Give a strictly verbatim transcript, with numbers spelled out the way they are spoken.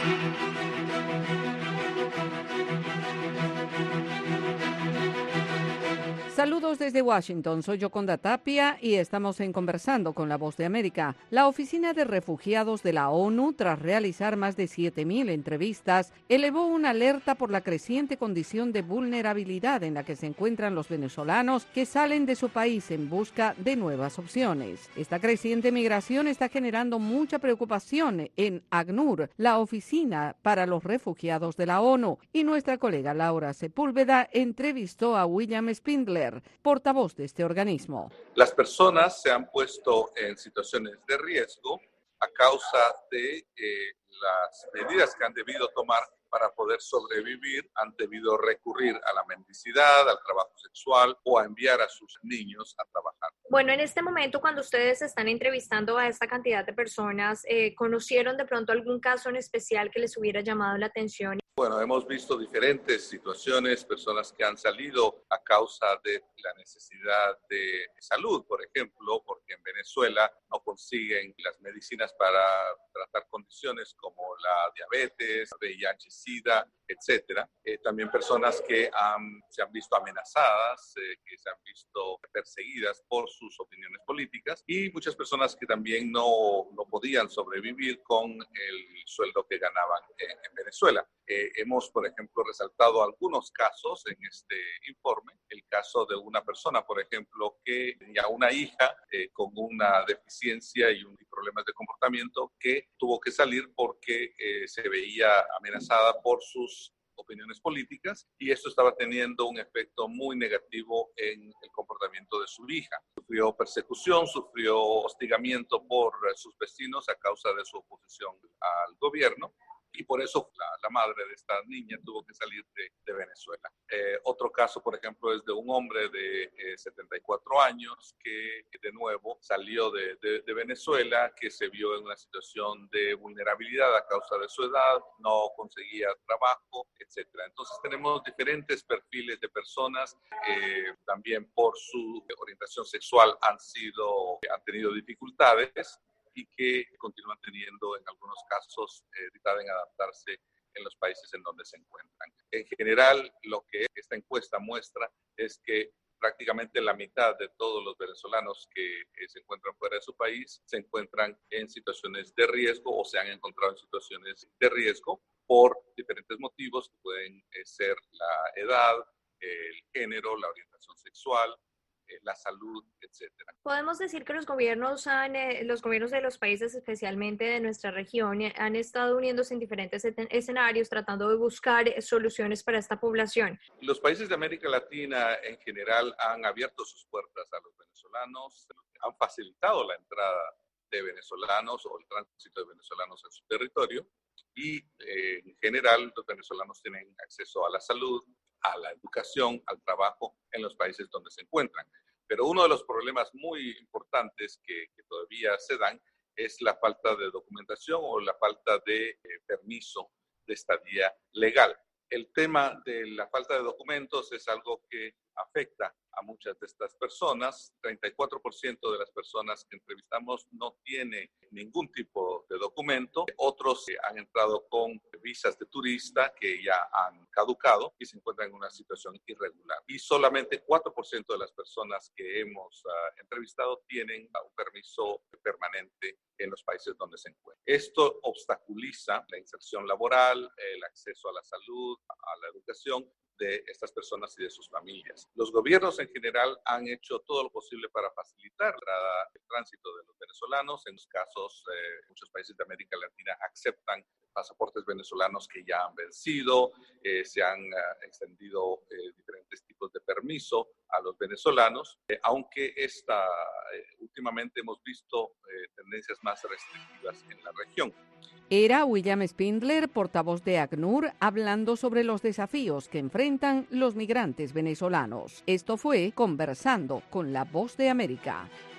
Saludos desde Washington, soy Yoconda Tapia y estamos en Conversando con la Voz de América. La Oficina de Refugiados de la ONU, tras realizar más de siete mil entrevistas, elevó una alerta por la creciente condición de vulnerabilidad en la que se encuentran los venezolanos que salen de su país en busca de nuevas opciones. Esta creciente migración está generando mucha preocupación en ACNUR, la Oficina para los Refugiados de la ONU, y nuestra colega Laura Sepúlveda entrevistó a William Spindler, portavoz de este organismo. Las personas se han puesto en situaciones de riesgo a causa de eh, las medidas que han debido tomar para poder sobrevivir. Han debido recurrir a la mendicidad, al trabajo sexual o a enviar a sus niños a trabajar. Bueno, en este momento, cuando ustedes están entrevistando a esta cantidad de personas, eh, ¿conocieron de pronto algún caso en especial que les hubiera llamado la atención? Bueno, hemos visto diferentes situaciones, personas que han salido a causa de la necesidad de salud, por ejemplo, porque en Venezuela no consiguen las medicinas para tratar condiciones como la diabetes, V I H, SIDA, etcétera. Eh, también personas que han, se han visto amenazadas, eh, que se han visto perseguidas por sus opiniones políticas, y muchas personas que también no, no podían sobrevivir con el sueldo que ganaban en, en Venezuela. Eh, hemos, por ejemplo, resaltado algunos casos en este informe. El caso de una persona, por ejemplo, que tenía una hija eh, con una deficiencia y un problemas de comportamiento que tuvo que salir porque eh, se veía amenazada por sus opiniones políticas, y esto estaba teniendo un efecto muy negativo en el comportamiento de su hija. Sufrió persecución, sufrió hostigamiento por sus vecinos a causa de su oposición al gobierno, y por eso la, la madre de esta niña tuvo que salir de, de Venezuela. Eh, otro caso, por ejemplo, es de un hombre de eh, setenta y cuatro años que de nuevo salió de, de, de Venezuela, que se vio en una situación de vulnerabilidad a causa de su edad, no conseguía trabajo, etcétera. Entonces tenemos diferentes perfiles de personas, eh, también por su orientación sexual han sido, han tenido dificultades, y que continúan teniendo en algunos casos eh, dificultad en adaptarse en los países en donde se encuentran. En general, lo que esta encuesta muestra es que prácticamente la mitad de todos los venezolanos que eh, se encuentran fuera de su país se encuentran en situaciones de riesgo o se han encontrado en situaciones de riesgo por diferentes motivos que pueden eh, ser la edad, el género, la orientación sexual, la salud, etcétera. Podemos decir que los gobiernos han, eh, los gobiernos de los países, especialmente de nuestra región, eh, han estado uniéndose en diferentes escenarios tratando de buscar eh, soluciones para esta población. Los países de América Latina en general han abierto sus puertas a los venezolanos, han facilitado la entrada de venezolanos o el tránsito de venezolanos en su territorio, y eh, en general los venezolanos tienen acceso a la salud, a la educación, al trabajo en los países donde se encuentran. Pero uno de los problemas muy importantes que, que todavía se dan es la falta de documentación o la falta de eh, permiso de estadía legal. El tema de la falta de documentos es algo que afecta a muchas de estas personas. treinta y cuatro por ciento de las personas que entrevistamos no tiene ningún tipo de documento. Otros han entrado con visas de turista que ya han caducado y se encuentran en una situación irregular. Y solamente cuatro por ciento de las personas que hemos uh, entrevistado tienen uh, un permiso permanente en los países donde se encuentran. Esto obstaculiza la inserción laboral, el acceso a la salud, a la educación de estas personas y de sus familias. Los gobiernos en general han hecho todo lo posible para facilitar el tránsito de los venezolanos. En los casos, eh, muchos países de América Latina aceptan pasaportes venezolanos que ya han vencido, eh, se han uh, extendido eh, diferentes tipos de permiso a los venezolanos, eh, aunque esta, eh, últimamente hemos visto eh, tendencias más restrictivas en la región. Era William Spindler, portavoz de ACNUR, hablando sobre los desafíos que enfrentan los migrantes venezolanos. Esto fue Conversando con la Voz de América.